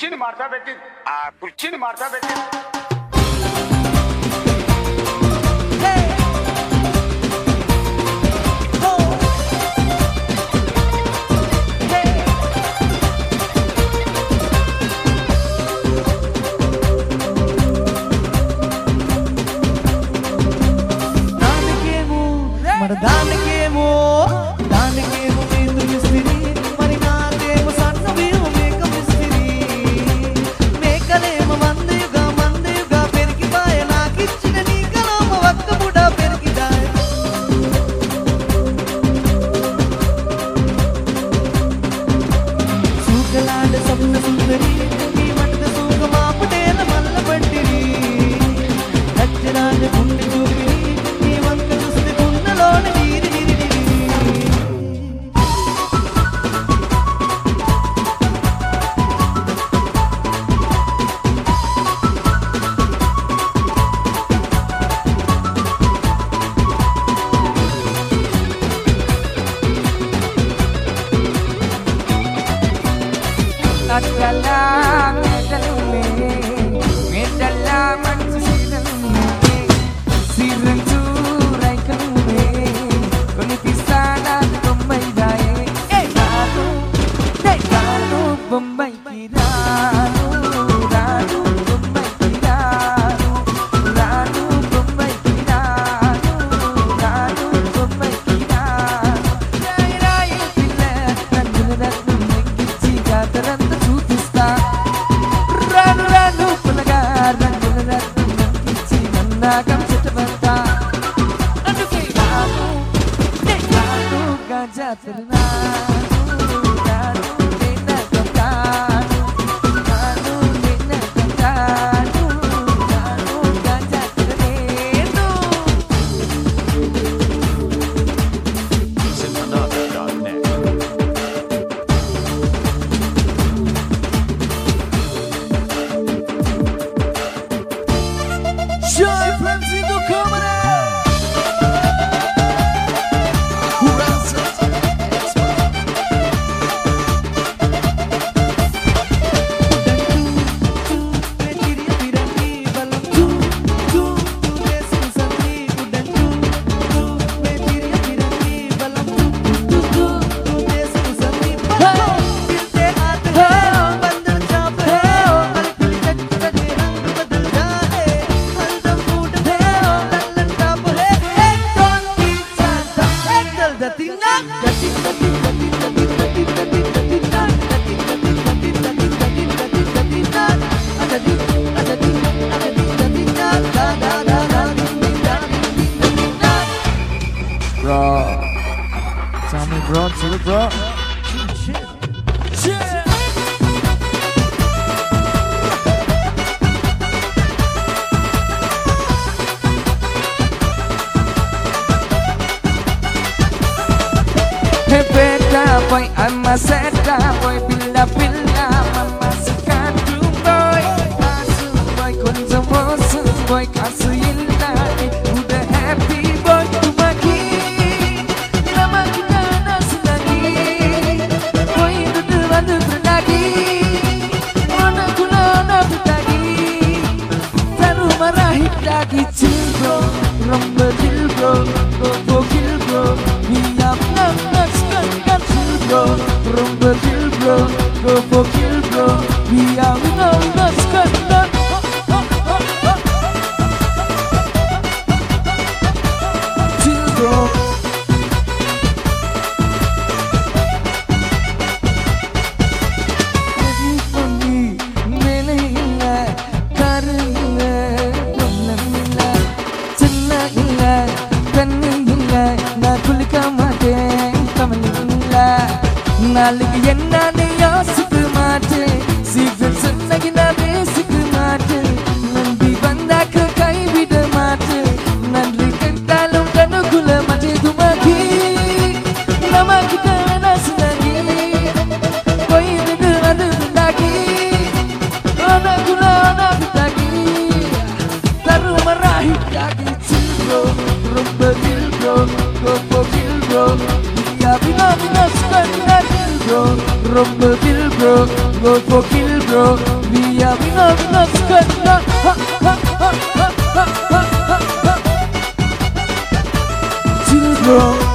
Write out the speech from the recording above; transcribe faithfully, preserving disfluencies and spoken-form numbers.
ಕುರ್ಚಿನ ಮಾಡ್ತಾ ಬೇಕಿದ್ ಆ ಕುರ್ಚಿನ ಮಾಡ್ತಾ ಬೇಕಿದ್ దానికేమో దానికేమో మీరు ఇస్తిరి మరి నాదేమో సన్న వీరు మేకప్ ఇస్తిరి మేకలేమో మందిగా మందిగా పెరిగిపాయ నాకిచ్చిన నీ కలమ ఒక్క బుడ పెరిగిదాయ సూకలాడ సప్న సుందరి నీ వంట సూక మాపుటేల మల్ల పట్టిరి అచ్చరాజ గుండె చూపి నీ వంక చూస్తే గుండెలోని Adala medalume, medala manchu sidalume, siran churai kalume, koni pisana Bombay daye, eh ranu, eh ranu Bombay kiranu, ranu Bombay kiranu, ranu Bombay kiranu, ranu Bombay kiranu, rai rai pilla, rannu rannu mengichi gataran. Ranu ranu pulaga ranu ranu mengichi nannagam chitavanta aduke ranu ne ranu gajah terranu ranu nena gantanu ranu nena gantanu ranu gajah terrenu Joy Francisco Câmara. Bro, tell me, bro, tell me, bro. Hey, beta boy, I'm a seta boy, pilla pilla, mama sekatu boy, asu boy, konjam mosu boy, kasu illa, udah happy boy, tumaki, nama kita nasunagi, boy itu bantu berdagi, mana gula na berdagi, taru marahit dagi cilbro, romber cilbro, gogo cilbro, hiam nam nam sekan cilbro, romber cilbro, gogo cilbro, hiam nam nam sekan nam. Nalig yenna ne yasuk mate, sigal sunnagi na besik mate, nandi banda ka kai vida mate, nandri kentalum kanugula mate dumaki, nama kita nasunagi, koi nidu adu bendagi, ana gula ana bendagi, taru marahit dagi cilbro, rumba cilbro, gopo cilbro, ya bina bina sekan bro, romper kill bro, go for kill bro. bro. We are winner, winner, skanda. Ha, ha, ha, ha, ha, ha, ha. Chill, bro.